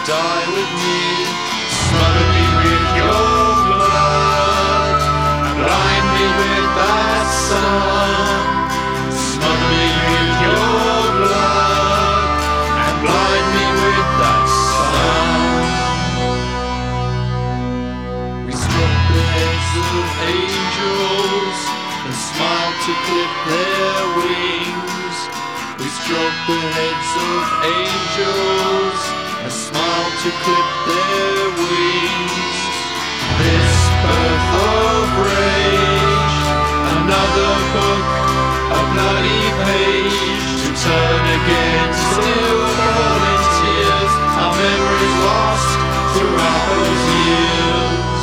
die with me. Smother me with your blood, blind me with that sun. Smother me with your blood, and blind me with that sun. We struck the heads of angels and smiled to clip their wings. We struck the heads of angels and smiled to clip their wings. This birth of rage, another book, a bloody page to turn again, still fall in tears. Our memories lost throughout those years.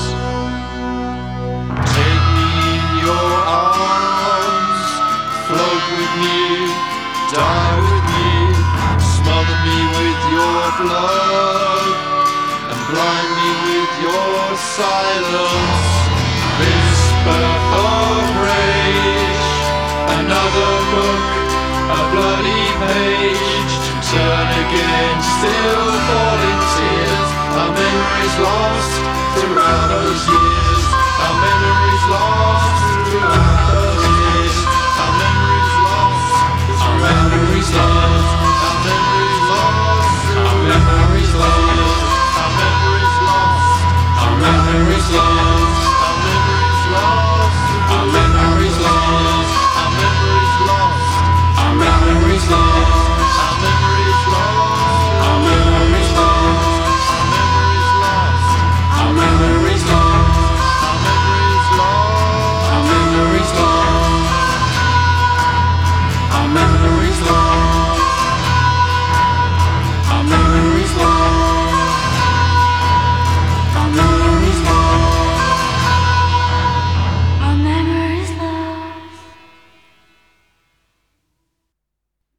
Take me in your arms, float with me, die with me, smother me with your blood, and blind me with your silence. This birth of rage, another book, a bloody page to turn again, still fall in tears. Our memories lost throughout those years. Our memories lost